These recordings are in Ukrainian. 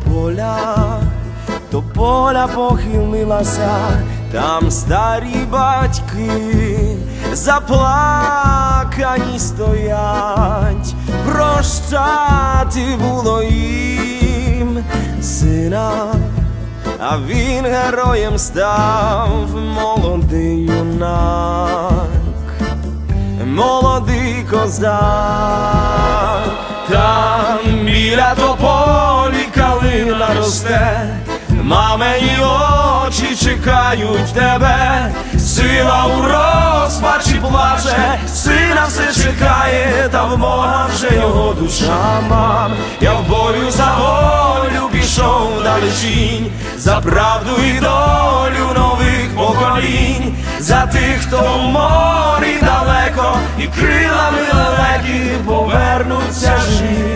до поля похилилася, там старі батьки заплакані стоять, прощати було їм сина, а він героєм став, молодий юнак, молодий козак. Там біля тополі калина росте, мамині очі чекають тебе, сила у розпачі плаче, сина все чекає, та в Бога вже його душа. Мам, я в бою за волю пішов далечінь, за правду і долю нових поколінь, за тих, хто в морі далеко і крилами лелеки повернуться живі.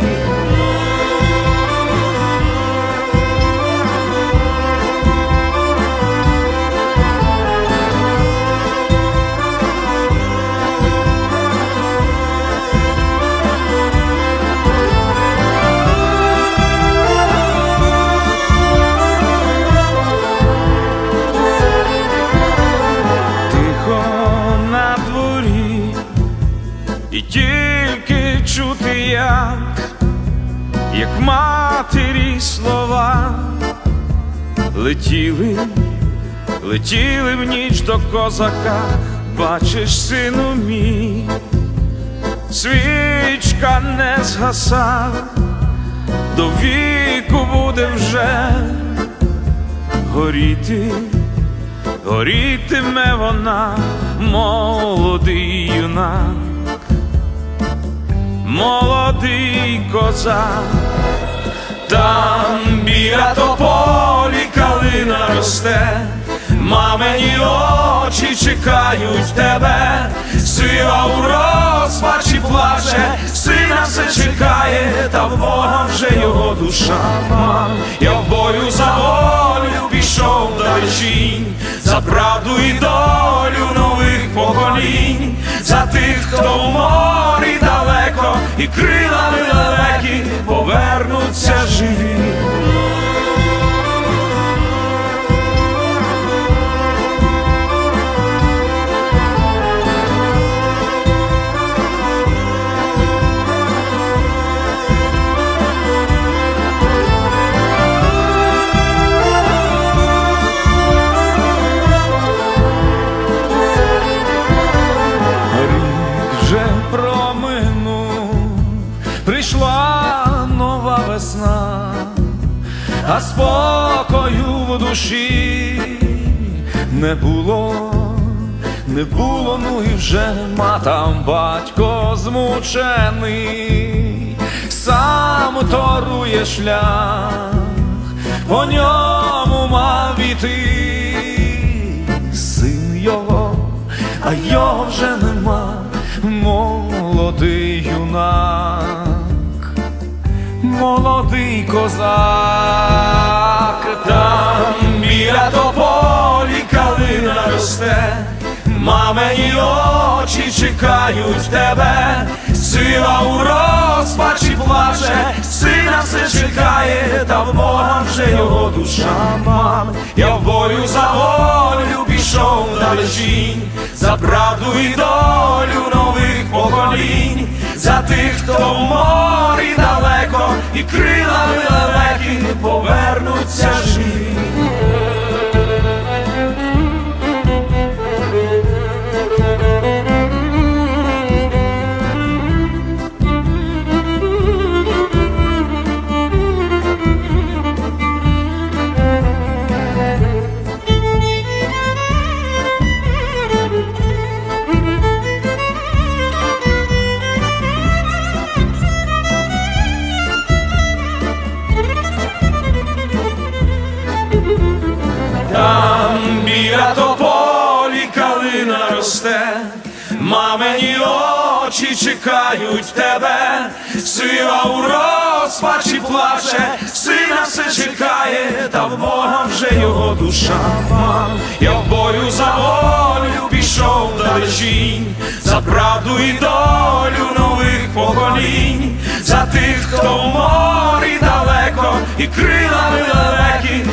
І тільки чути, як матері слова летіли в ніч до козака. Бачиш, сину мій, свічка не згаса, до віку буде вже горітиме вона, молодий юнак, молодий козак. Там біля тополі калина росте, мамині очі чекають тебе, сила у розпачі плаче, сина все чекає, та в Бога вже його душа. Мам, я в бою за волю пішов далечінь, за правду і долю нових поколінь, за тих, хто в морі далеко і крилами лелеки повернуться живі. Прийшла нова весна, а спокою в душі не було, ну і вже матам батько змучений, сам торує шлях, по ньому мав іти син його, а його вже нема, молодий юнак, молодий козак. Там біля тополі калина росте, мамині очі чекають тебе, сила у розпачі плаче, сина все чекає, та в Бога вже його душа. Мам, я в бою за волю пішов далечінь, за правду і долю нових поколінь, за тих, хто в морі далеко і крилами лелеки повернуться живі. Там біля тополі калина росте, мамині очі чекають тебе, сила у розпачі плаче, сина все чекає, та в Бога вже його душа. Мам, я в бою за волю пішов далечінь, за правду і долю нових поколінь, за за тих, хто в морі далеко, і крилами далекі